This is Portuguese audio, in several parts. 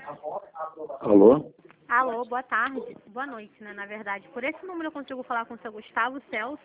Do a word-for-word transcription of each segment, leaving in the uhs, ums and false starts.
Alô? Alô, boa tarde. Boa noite, né, na verdade. Por esse número eu consigo falar com o seu Gustavo Celso?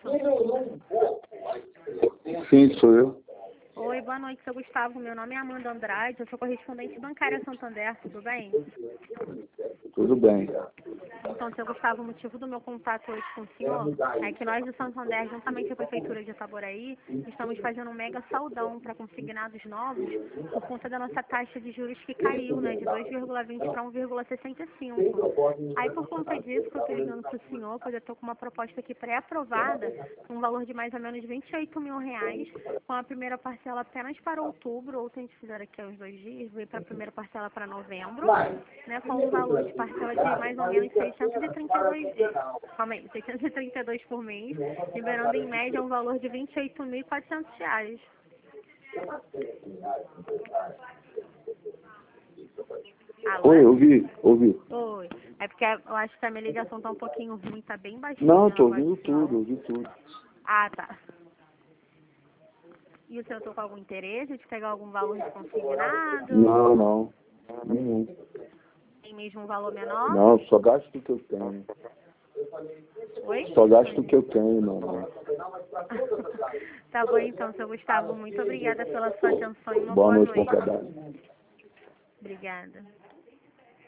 Sim, sou eu. Oi, boa noite, seu Gustavo. Meu nome é Amanda Andrade, eu sou correspondente bancária Santander, tudo bem? Tudo bem. Então, seu Gustavo, o motivo do meu contato hoje com o senhor é que nós do Santander, juntamente com a Prefeitura de Itaboraí, estamos fazendo um mega saudão para consignados novos por conta da nossa taxa de juros que caiu, né, de dois vírgula vinte para um vírgula sessenta e cinco. Aí, por conta disso, que eu estou ligando para o senhor, pois eu estou com uma proposta aqui pré-aprovada, com um valor de mais ou menos vinte e oito mil reais, com a primeira parcela apenas para outubro, ou se a gente fizer aqui uns dois dias, veio para a primeira parcela para novembro, né, com um valor de parcela de mais ou menos seiscentos e trinta e dois, eh, calma aí, seiscentos e trinta e dois por mês, liberando em média um valor de vinte e oito mil e quatrocentos reais. Alô? Oi, ouvi, ouvi. Oi. É porque eu acho que a minha ligação tá um pouquinho ruim, tá bem baixinha. Não, a tô voz ouvindo do senhor. tudo, ouvi tudo. Ah, tá. E o senhor tô com algum interesse de pegar algum valor de consignado? Não, não. Nenhum. Tem mesmo um valor menor? Não, só gasto o que eu tenho. Oi? Só gasto o que eu tenho, não. não. Tá bom então, seu Gustavo. Muito obrigada pela sua atenção e uma Boa boa noite, bom noite. trabalho. Obrigada.